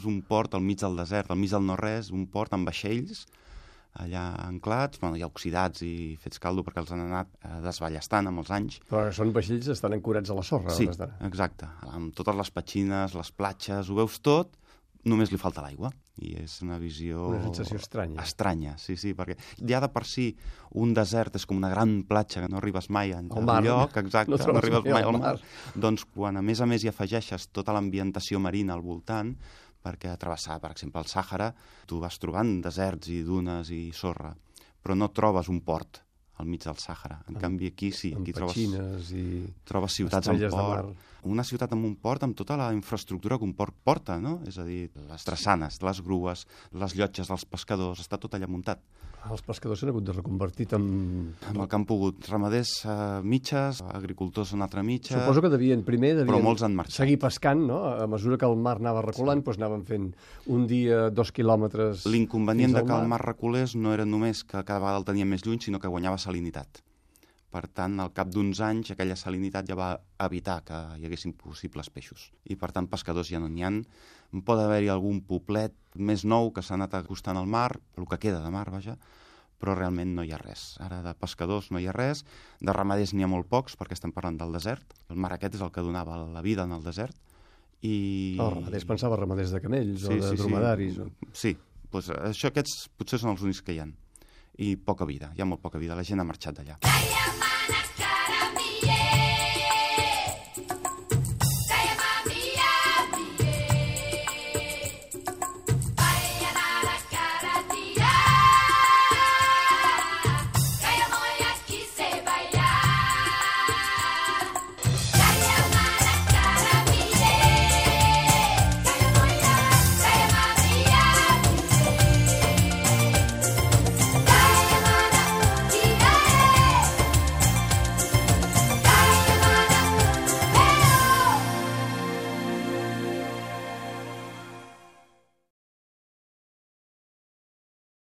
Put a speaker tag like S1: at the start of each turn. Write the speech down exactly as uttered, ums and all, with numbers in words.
S1: un port al mig del desert, al mig del no-res, un port amb vaixells allà anclats, bueno, ja oxidats i fets caldo perquè els han anat eh, desballestant amb els anys.
S2: Però són vaixells estan ancorats a la sorra.
S1: Sí, exacte. Amb totes les petxines, les platges, ho veus tot, només li falta l'aigua. I és una visió...
S2: Una sensació estranya.
S1: Estranya, sí, sí, perquè ja de per si un desert és com una gran platja que no arribes mai a lloc, exacte,
S2: no,
S1: no arribes mai al mar.
S2: mar.
S1: Doncs quan a més a més hi afegeixes tota l'ambientació marina al voltant, perquè a travessar, per exemple, el Sàhara, tu vas trobant deserts i dunes i sorra, però no trobes un port al mig del Sàhara. En amb, canvi, aquí sí. Aquí trobes,
S2: i
S1: trobes ciutats amb port. Una ciutat amb un port amb tota la infraestructura que un port porta, no? És a dir, les drassanes, les grues, les llotges dels pescadors, està tot allà muntat.
S2: Els pescadors s'han hagut de reconvertir en...
S1: Amb el que han pogut. Ramaders uh, mitges, agricultors una altra mitja...
S2: Suposo que devien primer devien
S1: però molts han marxat.
S2: Seguir pescant, no? A mesura que el mar anava reculant, sí. doncs anaven fent un dia, dos quilòmetres...
S1: L'inconvenient de que el mar reculés no era només que cada vegada el tenia més lluny, sinó que guanyava salinitat. Per tant, al cap d'uns anys, aquella salinitat ja va evitar que hi haguessin possibles peixos. I, per tant, pescadors ja no n'hi ha. Pot haver-hi algun poblet més nou que s'ha anat acostant al mar, el que queda de mar, vaja, però realment no hi ha res. Ara de pescadors no hi ha res, de ramaders n'hi ha molt pocs, perquè estem parlant del desert. El mar aquest és el que donava la vida en el desert. I...
S2: Oh, ramaders, pensava ramaders de camells sí, o de
S1: sí,
S2: dromedaris.
S1: Sí, o... sí doncs això, aquests potser són els únics que hi ha. I poca vida, hi ha molt poca vida, la gent ha marxat d'allà.